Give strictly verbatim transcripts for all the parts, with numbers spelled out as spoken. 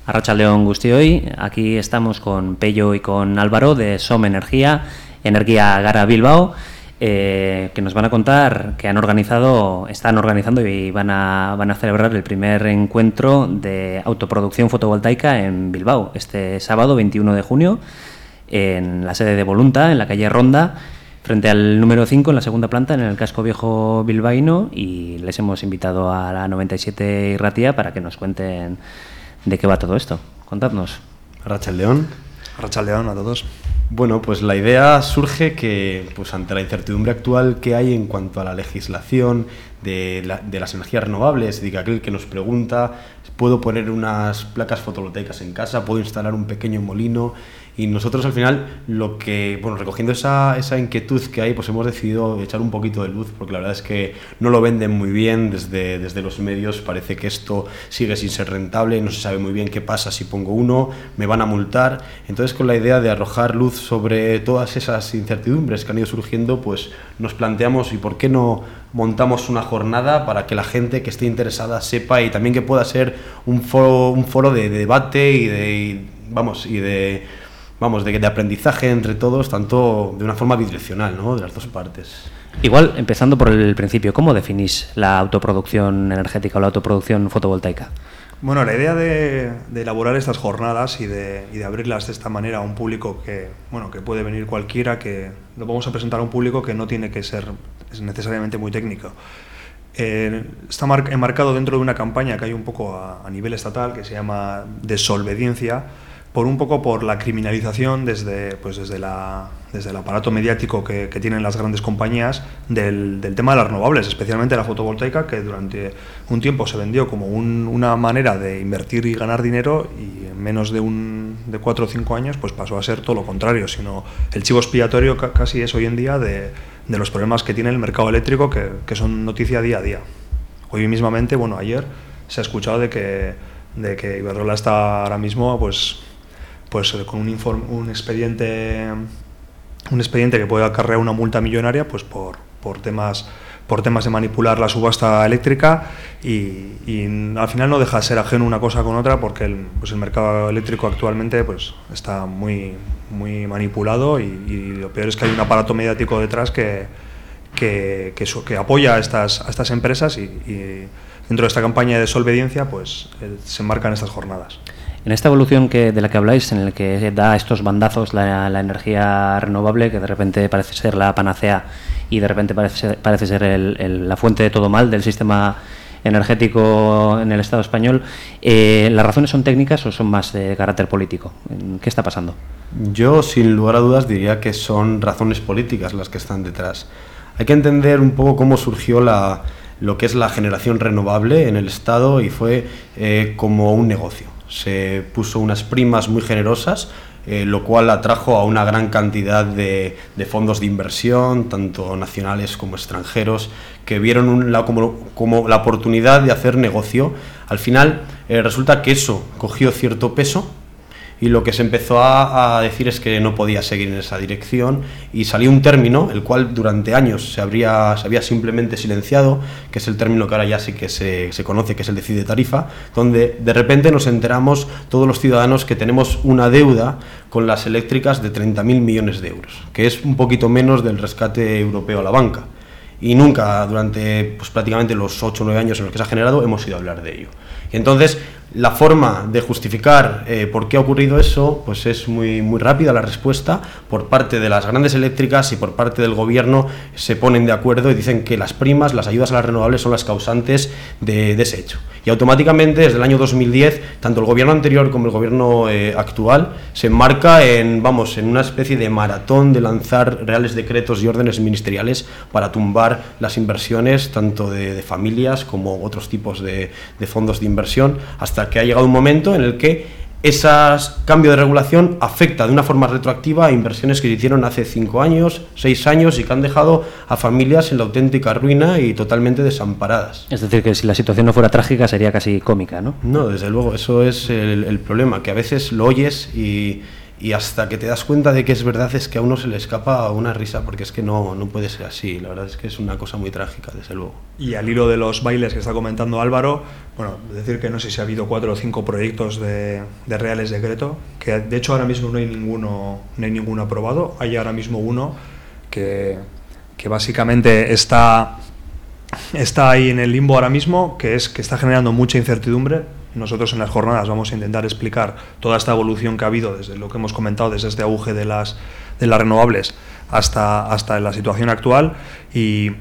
Arratsaldeon guztioi, aquí estamos con Pello y con Álvaro de SOM Energía, Energía Gara Bilbao, eh, que nos van a contar que han organizado, están organizando y van a, van a celebrar el primer encuentro de autoproducción fotovoltaica en Bilbao, este sábado veintiuno de junio, en la sede de Volunta, en la calle Ronda, frente al número cinco, en la segunda planta, en el casco viejo bilbaíno, y les hemos invitado a la noventa y siete Irratia para que nos cuenten de qué va todo esto. Contadnos. Arratsaldeon. Arratsaldeon a todos. Bueno, pues la idea surge que, pues ante la incertidumbre actual que hay en cuanto a la legislación de, la, de las energías renovables, de que aquel que nos pregunta, ¿puedo poner unas placas fotovoltaicas en casa? ¿Puedo instalar un pequeño molino? Y nosotros al final, lo que, bueno, recogiendo esa, esa inquietud que hay, pues hemos decidido echar un poquito de luz, porque la verdad es que no lo venden muy bien desde, desde los medios. Parece que esto sigue sin ser rentable, no se sabe muy bien qué pasa si pongo uno, me van a multar. Entonces, con la idea de arrojar luz sobre todas esas incertidumbres que han ido surgiendo, pues nos planteamos, ¿y por qué no montamos una jornada para que la gente que esté interesada sepa, y también que pueda ser un foro, un foro de, de debate y de, y, vamos, y de... Vamos, de, de aprendizaje entre todos, tanto de una forma bidireccional, ¿no?, de las dos partes. Igual, empezando por el principio, ¿cómo definís la autoproducción energética o la autoproducción fotovoltaica? Bueno, la idea de, de elaborar estas jornadas y de, y de abrirlas de esta manera a un público que, bueno, que puede venir cualquiera, que lo vamos a presentar a un público que no tiene que ser necesariamente muy técnico. Eh, está mar, enmarcado dentro de una campaña que hay un poco a, a nivel estatal, que se llama Desobediencia, por un poco por la criminalización desde, pues desde, la, desde el aparato mediático que, que tienen las grandes compañías del, del tema de las renovables, especialmente la fotovoltaica, que durante un tiempo se vendió como un, una manera de invertir y ganar dinero, y en menos de, un, de cuatro o cinco años pues pasó a ser todo lo contrario, sino el chivo expiatorio casi es hoy en día de, de los problemas que tiene el mercado eléctrico, que, que son noticia día a día. Hoy mismamente, bueno, ayer se ha escuchado de que, de que Iberdrola está ahora mismo pues pues con un, informe, un expediente un expediente que puede acarrear una multa millonaria pues por, por temas por temas de manipular la subasta eléctrica, y, y al final no deja de ser ajeno una cosa con otra, porque el, pues el mercado eléctrico actualmente pues está muy muy manipulado, y, y lo peor es que hay un aparato mediático detrás que que, que, que apoya a estas, a estas empresas, y, y dentro de esta campaña de desobediencia pues eh, se enmarcan estas jornadas. En esta evolución que, de la que habláis, en la que da estos bandazos la, la energía renovable, que de repente parece ser la panacea y de repente parece ser, parece ser el, el, la fuente de todo mal del sistema energético en el Estado español, eh, ¿las razones son técnicas o son más de carácter político? ¿Qué está pasando? Yo, sin lugar a dudas, diría que son razones políticas las que están detrás. Hay que entender un poco cómo surgió la, lo que es la generación renovable en el Estado, y fue eh, como un negocio. Se puso unas primas muy generosas, eh, lo cual atrajo a una gran cantidad de, de fondos de inversión, tanto nacionales como extranjeros, que vieron un, la, como, como la oportunidad de hacer negocio. Al final eh, resulta que eso cogió cierto peso, y lo que se empezó a, a decir es que no podía seguir en esa dirección, y salió un término, el cual durante años se, habría, se había simplemente silenciado, que es el término que ahora ya sí que se, se conoce, que es el de de tarifa, donde de repente nos enteramos todos los ciudadanos que tenemos una deuda con las eléctricas de treinta mil millones de euros, que es un poquito menos del rescate europeo a la banca. Y nunca, durante pues, prácticamente los ocho o nueve años en los que se ha generado, hemos ido a hablar de ello. Y entonces, la forma de justificar eh, por qué ha ocurrido eso, pues es muy, muy rápida la respuesta. Por parte de las grandes eléctricas y por parte del gobierno se ponen de acuerdo y dicen que las primas, las ayudas a las renovables son las causantes de, de ese hecho. Y automáticamente, desde el año dos mil diez, tanto el gobierno anterior como el gobierno eh, actual se enmarca en, vamos, en una especie de maratón de lanzar reales decretos y órdenes ministeriales para tumbar las inversiones, tanto de, de familias como otros tipos de, de fondos de inversión, hasta que ha llegado un momento en el que ese cambio de regulación afecta de una forma retroactiva a inversiones que se hicieron hace cinco años, seis años, y que han dejado a familias en la auténtica ruina y totalmente desamparadas. Es decir, que si la situación no fuera trágica sería casi cómica, ¿no? No, desde luego, eso es el, el problema, que a veces lo oyes y, y hasta que te das cuenta de que es verdad es que a uno se le escapa una risa, porque es que no, no puede ser así. La verdad es que es una cosa muy trágica, desde luego. Y al hilo de los bailes que está comentando Álvaro, bueno, decir que no sé si ha habido cuatro o cinco proyectos de, de reales decreto, que de hecho ahora mismo no hay ninguno, no hay ninguno aprobado. Hay ahora mismo uno que, que básicamente está, está ahí en el limbo ahora mismo, que es que está generando mucha incertidumbre. Nosotros en las jornadas vamos a intentar explicar toda esta evolución que ha habido desde lo que hemos comentado, desde este auge de las, de las renovables hasta, hasta la situación actual, y,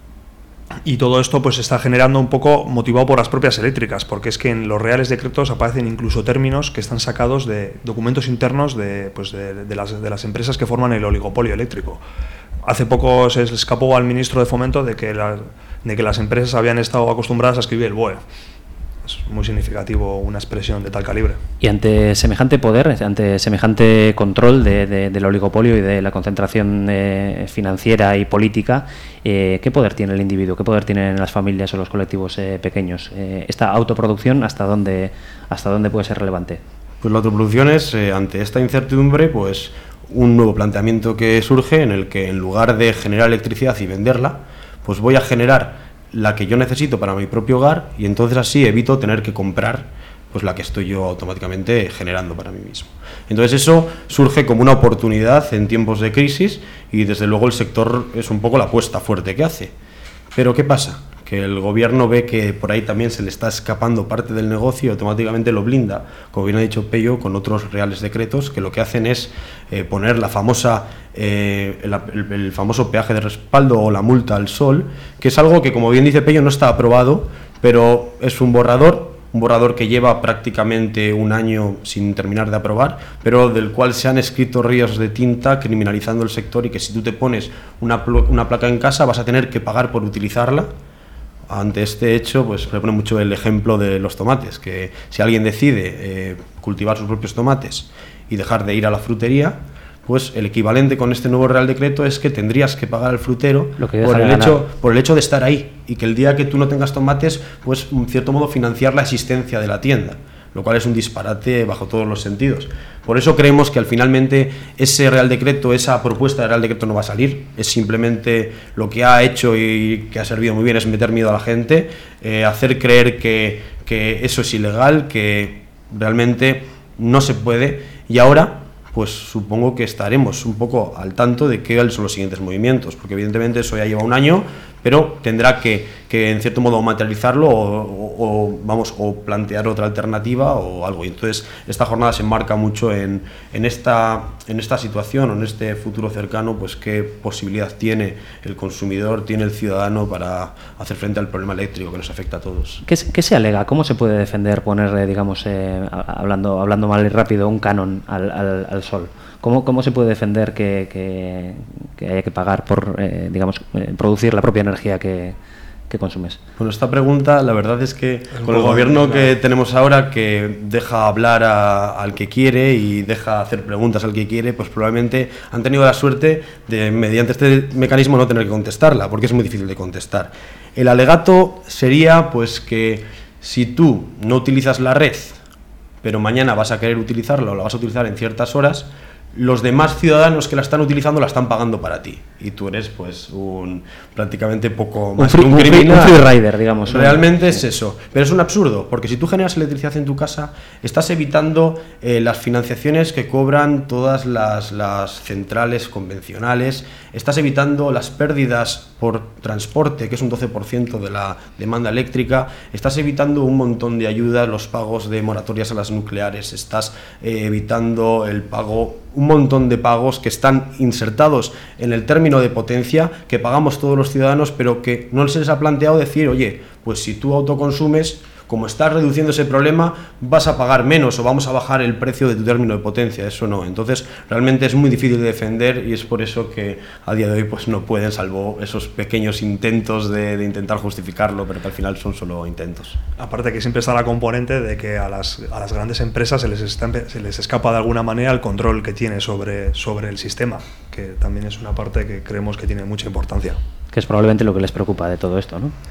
y todo esto pues está generando un poco motivado por las propias eléctricas, porque es que en los reales decretos aparecen incluso términos que están sacados de documentos internos de, pues de, de, las, de las empresas que forman el oligopolio eléctrico. Hace poco se escapó al ministro de Fomento de que, la, de que las empresas habían estado acostumbradas a escribir el B O E. Es muy significativo una expresión de tal calibre. Y ante semejante poder, ante semejante control de, de, del oligopolio y de la concentración eh, financiera y política, eh, ¿qué poder tiene el individuo? ¿Qué poder tienen las familias o los colectivos eh, pequeños? Eh, ¿Esta autoproducción hasta dónde, hasta dónde puede ser relevante? Pues la autoproducción es, eh, ante esta incertidumbre, pues un nuevo planteamiento que surge en el que en lugar de generar electricidad y venderla, pues voy a generar la que yo necesito para mi propio hogar, y entonces así evito tener que comprar pues la que estoy yo automáticamente generando para mí mismo. Entonces eso surge como una oportunidad en tiempos de crisis, y desde luego el sector es un poco la apuesta fuerte que hace. Pero ¿qué pasa? Que el gobierno ve que por ahí también se le está escapando parte del negocio y automáticamente lo blinda, como bien ha dicho Pello, con otros reales decretos que lo que hacen es eh, poner la famosa, eh, el, el, el famoso peaje de respaldo o la multa al sol, que es algo que, como bien dice Pello, no está aprobado, pero es un borrador, un borrador que lleva prácticamente un año sin terminar de aprobar, pero del cual se han escrito ríos de tinta criminalizando el sector, y que si tú te pones una, una placa en casa vas a tener que pagar por utilizarla. Ante este hecho, pues se pone mucho el ejemplo de los tomates, que si alguien decide eh, cultivar sus propios tomates y dejar de ir a la frutería, pues el equivalente con este nuevo Real Decreto es que tendrías que pagar al frutero por el, hecho, por el hecho de estar ahí, y que el día que tú no tengas tomates, pues en cierto modo financiar la existencia de la tienda, lo cual es un disparate bajo todos los sentidos. Por eso creemos que al finalmente ese Real Decreto, esa propuesta de Real Decreto no va a salir. Es simplemente lo que ha hecho y que ha servido muy bien es meter miedo a la gente, eh, hacer creer que, que eso es ilegal, que realmente no se puede, y ahora pues supongo que estaremos un poco al tanto de qué son los siguientes movimientos, porque evidentemente eso ya lleva un año, pero tendrá que, que en cierto modo materializarlo o, o, o, vamos, o plantear otra alternativa o algo. Y entonces esta jornada se enmarca mucho en, en, esta, en esta situación o en este futuro cercano, pues qué posibilidad tiene el consumidor, tiene el ciudadano para hacer frente al problema eléctrico que nos afecta a todos. ¿Qué, qué se alega? ¿Cómo se puede defender ponerle, digamos, eh, hablando, hablando mal y rápido, un canon al, al, al sol? ¿Cómo, ¿Cómo se puede defender que, que, que haya que pagar por, eh, digamos, eh, producir la propia energía que, que consumes? Bueno, esta pregunta, la verdad es que es con el gobierno que tenemos ahora, que deja hablar a, al que quiere y deja hacer preguntas al que quiere, pues probablemente han tenido la suerte de, mediante este mecanismo, no tener que contestarla, porque es muy difícil de contestar. El alegato sería pues que si tú no utilizas la red, pero mañana vas a querer utilizarla o la vas a utilizar en ciertas horas, los demás ciudadanos que la están utilizando la están pagando para ti, y tú eres pues un prácticamente poco más un, free, que un criminal. Un free rider, digamos. Realmente es eso, pero es un absurdo, porque si tú generas electricidad en tu casa, estás evitando eh, las financiaciones que cobran todas las, las centrales convencionales, estás evitando las pérdidas por transporte, que es un doce por ciento de la demanda eléctrica, estás evitando un montón de ayudas, los pagos de moratorias a las nucleares, estás eh, evitando el pago, un montón de pagos que están insertados en el término de potencia que pagamos todos los ciudadanos, pero que no se les ha planteado decir, oye, pues si tú autoconsumes, como estás reduciendo ese problema, vas a pagar menos o vamos a bajar el precio de tu término de potencia. Eso no. Entonces, realmente es muy difícil de defender, y es por eso que a día de hoy pues no pueden, salvo esos pequeños intentos de, de intentar justificarlo, pero que al final son solo intentos. Aparte que siempre está la componente de que a las, a las grandes empresas se les, está, se les escapa de alguna manera el control que tiene sobre, sobre el sistema, que también es una parte que creemos que tiene mucha importancia. Que es probablemente lo que les preocupa de todo esto, ¿no?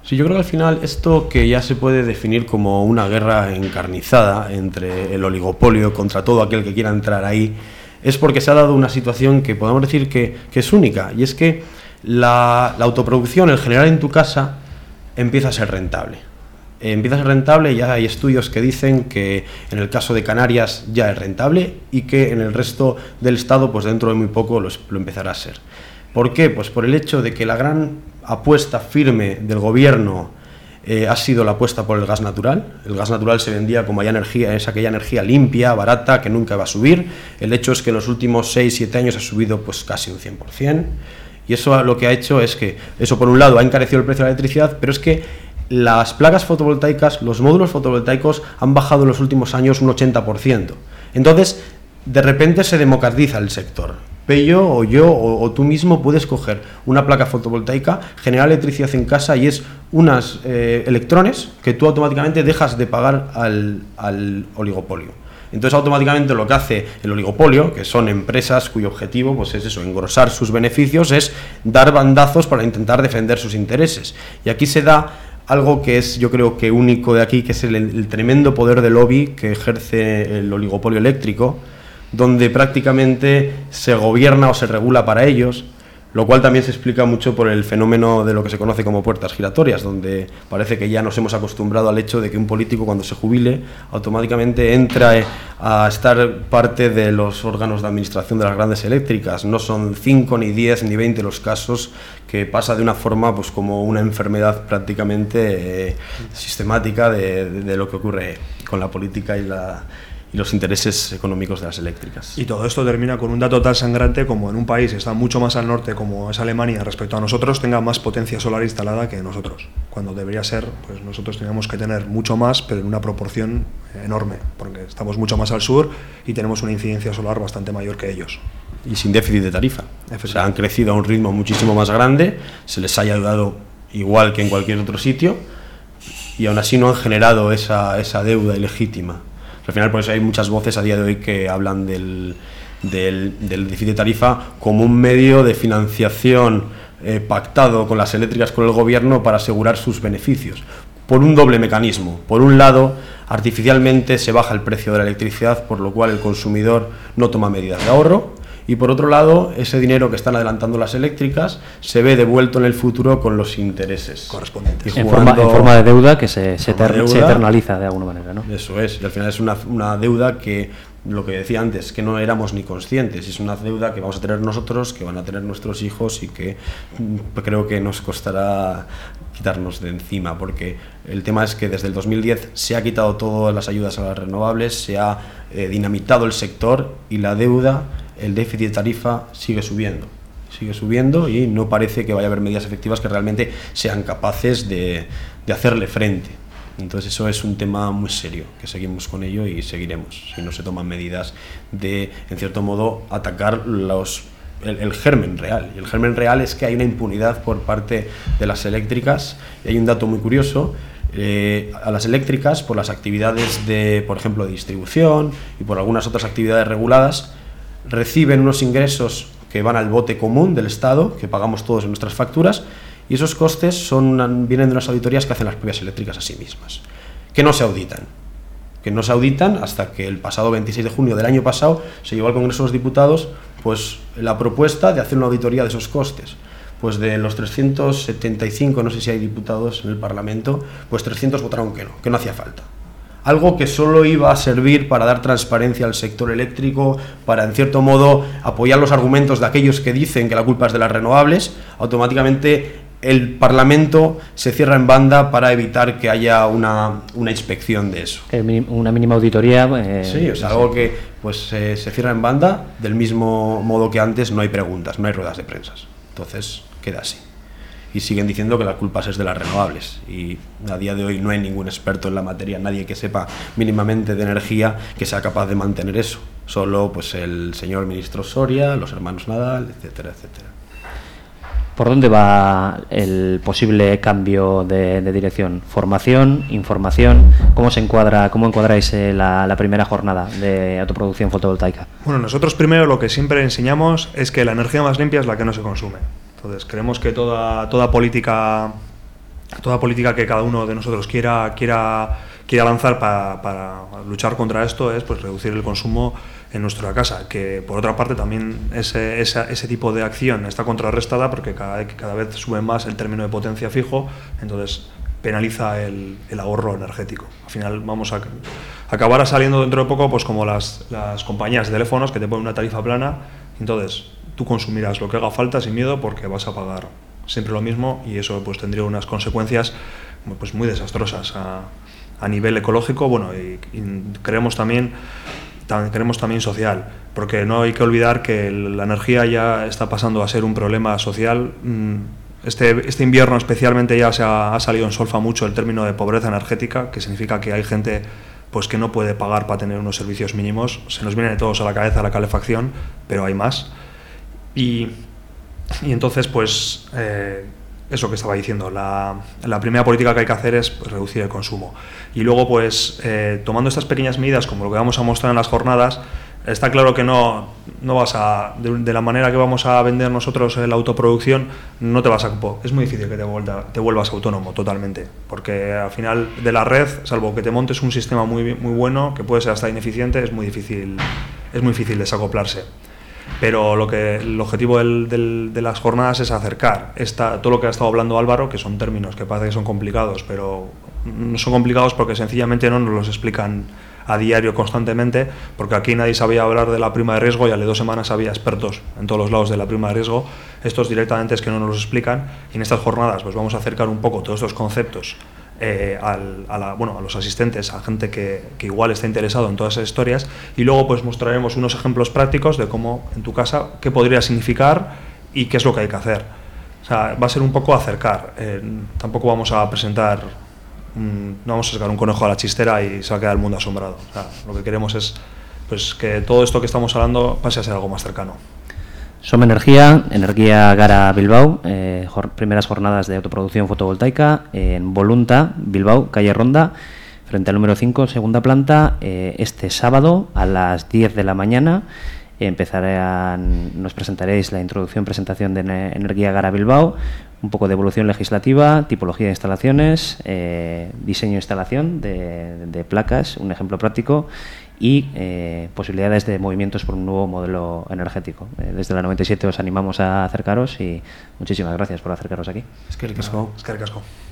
Sí, yo creo que al final esto que ya se puede definir como una guerra encarnizada entre el oligopolio contra todo aquel que quiera entrar ahí, es porque se ha dado una situación que podemos decir que, que es única, y es que la, la autoproducción, el generar en tu casa, empieza a ser rentable. Eh, empieza a ser rentable y ya hay estudios que dicen que en el caso de Canarias ya es rentable y que en el resto del estado, pues dentro de muy poco lo, lo empezará a ser. ¿Por qué? Pues por el hecho de que la gran apuesta firme del gobierno eh, ha sido la apuesta por el gas natural. El gas natural se vendía como energía, es aquella energía limpia, barata, que nunca va a subir. El hecho es que en los últimos seis siete años ha subido pues casi un cien por ciento. Y eso lo que ha hecho es que, eso por un lado ha encarecido el precio de la electricidad, pero es que las placas fotovoltaicas, los módulos fotovoltaicos han bajado en los últimos años un ochenta por ciento. Entonces, de repente se democratiza el sector. Pello o yo o, o tú mismo puedes coger una placa fotovoltaica, generar electricidad en casa y es unos eh, electrones que tú automáticamente dejas de pagar al, al oligopolio. Entonces automáticamente lo que hace el oligopolio, que son empresas cuyo objetivo pues es eso, engrosar sus beneficios, es dar bandazos para intentar defender sus intereses. Y aquí se da algo que es, yo creo que único de aquí, que es el, el tremendo poder de lobby que ejerce el oligopolio eléctrico, donde prácticamente se gobierna o se regula para ellos, lo cual también se explica mucho por el fenómeno de lo que se conoce como puertas giratorias, donde parece que ya nos hemos acostumbrado al hecho de que un político cuando se jubile automáticamente entra a estar parte de los órganos de administración de las grandes eléctricas. No son cinco, ni diez, ni veinte los casos, que pasa de una forma pues como una enfermedad prácticamente eh, sistemática de, de, de lo que ocurre con la política y la... y los intereses económicos de las eléctricas. Y todo esto termina con un dato tan sangrante como en un país que está mucho más al norte como es Alemania respecto a nosotros tenga más potencia solar instalada que nosotros, cuando debería ser, pues nosotros teníamos que tener mucho más, pero en una proporción enorme, porque estamos mucho más al sur y tenemos una incidencia solar bastante mayor que ellos. Y sin déficit de tarifa. O sea, han crecido a un ritmo muchísimo más grande, se les haya ayudado igual que en cualquier otro sitio, y aún así no han generado esa, esa deuda ilegítima. Al final, por eso hay muchas voces a día de hoy que hablan del, del, del déficit de tarifa como un medio de financiación eh, pactado con las eléctricas, con el gobierno, para asegurar sus beneficios. Por un doble mecanismo. Por un lado, artificialmente se baja el precio de la electricidad, por lo cual el consumidor no toma medidas de ahorro. Y por otro lado, ese dinero que están adelantando las eléctricas se ve devuelto en el futuro con los intereses correspondientes. En forma, en forma de deuda que se, se, ter, deuda, se eternaliza de alguna manera, ¿no? Eso es, y al final es una, una deuda que, lo que decía antes, que no éramos ni conscientes, es una deuda que vamos a tener nosotros, que van a tener nuestros hijos y que creo que nos costará quitarnos de encima, porque el tema es que desde el dos mil diez se ha quitado todas las ayudas a las renovables, se ha eh, dinamitado el sector y la deuda, el déficit de tarifa sigue subiendo, sigue subiendo y no parece que vaya a haber medidas efectivas que realmente sean capaces de, de hacerle frente. Entonces eso es un tema muy serio, que seguimos con ello y seguiremos, si no se toman medidas de, en cierto modo, atacar los, el, el germen real. Y el germen real es que hay una impunidad por parte de las eléctricas, y hay un dato muy curioso. Eh, a las eléctricas, por las actividades de, por ejemplo, de distribución y por algunas otras actividades reguladas, reciben unos ingresos que van al bote común del Estado, que pagamos todos en nuestras facturas, y esos costes son, vienen de unas auditorías que hacen las propias eléctricas a sí mismas, que no se auditan, que no se auditan hasta que el pasado veintiséis de junio del año pasado se llevó al Congreso de los Diputados pues la propuesta de hacer una auditoría de esos costes. Pues de los trescientos setenta y cinco, no sé si hay diputados en el Parlamento, pues trescientos votaron que no, que no hacía falta. Algo que solo iba a servir para dar transparencia al sector eléctrico, para, en cierto modo, apoyar los argumentos de aquellos que dicen que la culpa es de las renovables. Automáticamente el Parlamento se cierra en banda para evitar que haya una, una inspección de eso. Una mínima auditoría. Eh, sí, o sea, algo que pues eh, se cierra en banda, del mismo modo que antes no hay preguntas, no hay ruedas de prensa. Entonces queda así. Y siguen diciendo que la culpa es de las renovables, y a día de hoy no hay ningún experto en la materia, nadie que sepa mínimamente de energía que sea capaz de mantener eso, solo pues el señor ministro Soria, los hermanos Nadal, etcétera, etcétera. ¿Por dónde va el posible cambio de, de dirección? ¿Formación? ¿Información? ¿Cómo se encuadra, cómo encuadráis eh, la, la primera jornada de autoproducción fotovoltaica? Bueno, nosotros primero lo que siempre enseñamos es que la energía más limpia es la que no se consume. Entonces creemos que toda, toda política toda política que cada uno de nosotros quiera, quiera, quiera lanzar para, para luchar contra esto es pues reducir el consumo en nuestra casa, que por otra parte también ese, ese, ese tipo de acción está contrarrestada porque cada, cada vez sube más el término de potencia fijo, entonces penaliza el, el ahorro energético. Al final vamos a acabar saliendo dentro de poco pues como las, las compañías de teléfonos que te ponen una tarifa plana, entonces tú consumirás lo que haga falta sin miedo porque vas a pagar siempre lo mismo y eso pues tendría unas consecuencias pues muy desastrosas a, a nivel ecológico, bueno, y, y creemos también También, queremos también social, porque no hay que olvidar que la energía ya está pasando a ser un problema social. Este, este invierno especialmente ya se ha, ha salido en solfa mucho el término de pobreza energética, que significa que hay gente pues, que no puede pagar para tener unos servicios mínimos. Se nos viene de todos a la cabeza la calefacción, pero hay más. Y, y entonces, pues, eh, eso que estaba diciendo, la, la primera política que hay que hacer es pues, reducir el consumo. Y luego, pues, eh, tomando estas pequeñas medidas, como lo que vamos a mostrar en las jornadas, está claro que no, no vas a, de, de la manera que vamos a vender nosotros la autoproducción, no te vas a, es muy difícil que te, vuelva, te vuelvas autónomo totalmente, porque al final de la red, salvo que te montes un sistema muy, muy bueno, que puede ser hasta ineficiente, es muy difícil, es muy difícil desacoplarse. Pero lo que, el objetivo del, del, de las jornadas es acercar esta, todo lo que ha estado hablando Álvaro, que son términos que parece que son complicados, pero no son complicados porque sencillamente no nos los explican a diario constantemente, porque aquí nadie sabía hablar de la prima de riesgo y hace dos semanas había expertos en todos los lados de la prima de riesgo. Estos directamente es que no nos los explican y en estas jornadas pues vamos a acercar un poco todos estos conceptos eh, al, a, la, bueno, a los asistentes, a gente que, que igual está interesado en todas esas historias, y luego pues mostraremos unos ejemplos prácticos de cómo en tu casa, qué podría significar y qué es lo que hay que hacer. O sea, va a ser un poco acercar, eh, tampoco vamos a presentar, mm, no vamos a sacar un conejo a la chistera y se va a quedar el mundo asombrado. O sea, lo que queremos es pues, que todo esto que estamos hablando pase a ser algo más cercano. Som Energía, Energía Gara Bilbao, eh, jor, primeras jornadas de autoproducción fotovoltaica en Volunta, Bilbao, calle Ronda, frente al número cinco, segunda planta, eh, este sábado a las diez de la mañana. Empezarán, nos presentaréis la introducción, presentación de Energía Gara Bilbao, un poco de evolución legislativa, tipología de instalaciones, eh, diseño e instalación de, de placas, un ejemplo práctico, y eh, posibilidades de movimientos por un nuevo modelo energético. Eh, desde la noventa y siete os animamos a acercaros y muchísimas gracias por acercaros aquí. Es que el casco. Es que el casco.